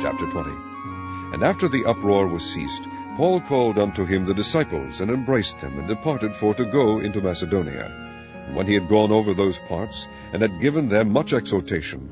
Chapter 20. And after the uproar was ceased, Paul called unto him the disciples, and embraced them, and departed for to go into Macedonia. And when he had gone over those parts, and had given them much exhortation,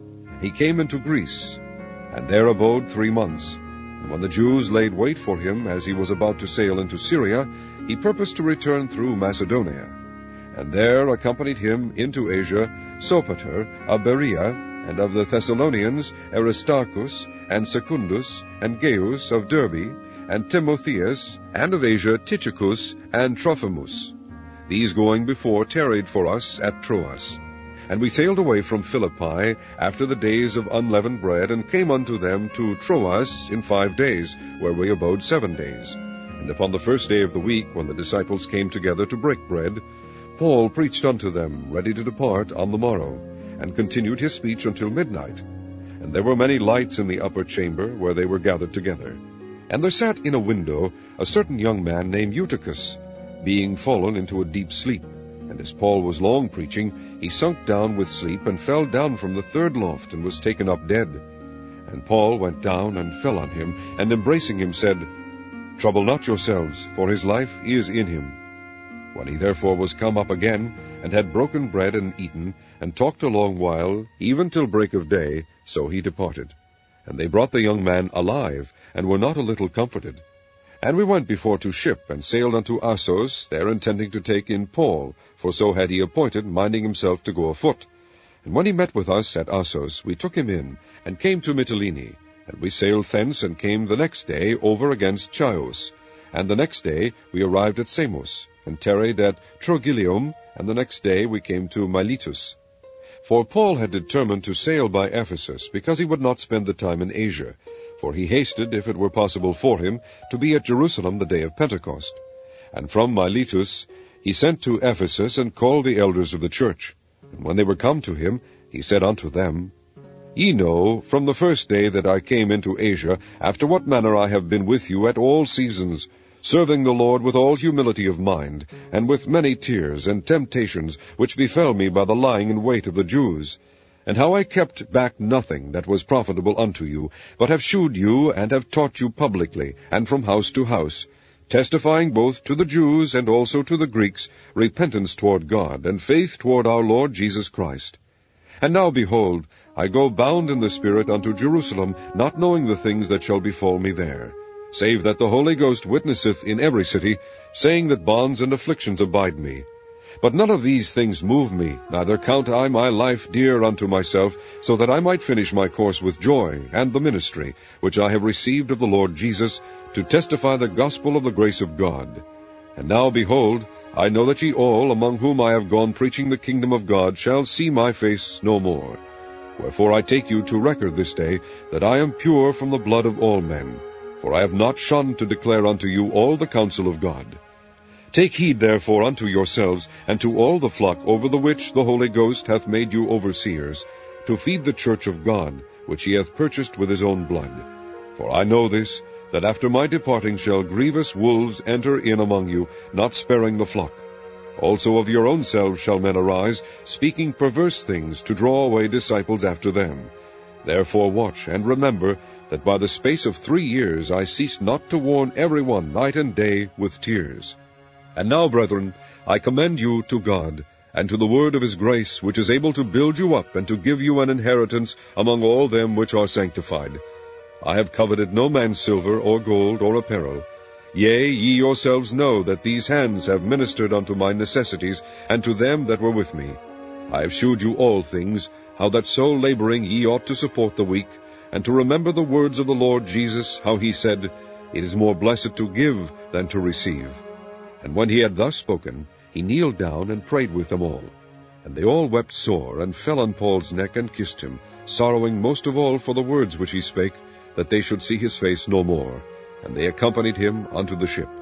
he came into Greece, and there abode 3 months. And when the Jews laid wait for him, as he was about to sail into Syria, he purposed to return through Macedonia. And there accompanied him into Asia Sopater of Berea, and of the Thessalonians Aristarchus, and Secundus, and Gaius of Derbe, and Timotheus, and of Asia Tychicus, and Trophimus. These going before tarried for us at Troas. And we sailed away from Philippi after the days of unleavened bread, and came unto them to Troas in 5 days, where we abode 7 days. And upon the first day of the week, when the disciples came together to break bread, Paul preached unto them, ready to depart on the morrow, and continued his speech until midnight. And there were many lights in the upper chamber, where they were gathered together. And there sat in a window a certain young man named Eutychus, being fallen into a deep sleep. And as Paul was long preaching, he sunk down with sleep, and fell down from the 3rd loft, and was taken up dead. And Paul went down and fell on him, and embracing him said, Trouble not yourselves, for his life is in him. When he therefore was come up again, and had broken bread and eaten, and talked a long while, even till break of day, so he departed. And they brought the young man alive, and were not a little comforted. And we went before to ship, and sailed unto Assos, there intending to take in Paul, for so had he appointed, minding himself to go afoot. And when he met with us at Assos, we took him in, and came to Mytilene. And we sailed thence, and came the next day over against Chios. And the next day we arrived at Samos, and tarried at Trogyllium, and the next day we came to Miletus. For Paul had determined to sail by Ephesus, because he would not spend the time in Asia, for he hasted, if it were possible for him, to be at Jerusalem the day of Pentecost. And from Miletus he sent to Ephesus, and called the elders of the church. And when they were come to him, he said unto them, Ye know, from the first day that I came into Asia, after what manner I have been with you at all seasons, serving the Lord with all humility of mind, and with many tears and temptations, which befell me by the lying in wait of the Jews, and how I kept back nothing that was profitable unto you, but have shewed you, and have taught you publicly, and from house to house, testifying both to the Jews and also to the Greeks repentance toward God, and faith toward our Lord Jesus Christ. And now, behold, I go bound in the Spirit unto Jerusalem, not knowing the things that shall befall me there, save that the Holy Ghost witnesseth in every city, saying that bonds and afflictions abide me. But none of these things move me, neither count I my life dear unto myself, so that I might finish my course with joy, and the ministry, which I have received of the Lord Jesus, to testify the gospel of the grace of God. And now, behold, I know that ye all, among whom I have gone preaching the kingdom of God, shall see my face no more. Wherefore I take you to record this day, that I am pure from the blood of all men. For I have not shunned to declare unto you all the counsel of God. Take heed therefore unto yourselves, and to all the flock over the which the Holy Ghost hath made you overseers, to feed the church of God, which he hath purchased with his own blood. For I know this, that after my departing shall grievous wolves enter in among you, not sparing the flock. Also of your own selves shall men arise, speaking perverse things, to draw away disciples after them. Therefore watch, and remember, that by the space of 3 years I ceased not to warn every one night and day with tears. And now, brethren, I commend you to God, and to the word of his grace, which is able to build you up, and to give you an inheritance among all them which are sanctified. I have coveted no man's silver, or gold, or apparel. Yea, ye yourselves know that these hands have ministered unto my necessities, and to them that were with me. I have shewed you all things, how that so laboring ye ought to support the weak, and to remember the words of the Lord Jesus, how he said, It is more blessed to give than to receive. And when he had thus spoken, he kneeled down and prayed with them all. And they all wept sore, and fell on Paul's neck and kissed him, sorrowing most of all for the words which he spake, that they should see his face no more. And they accompanied him unto the ship.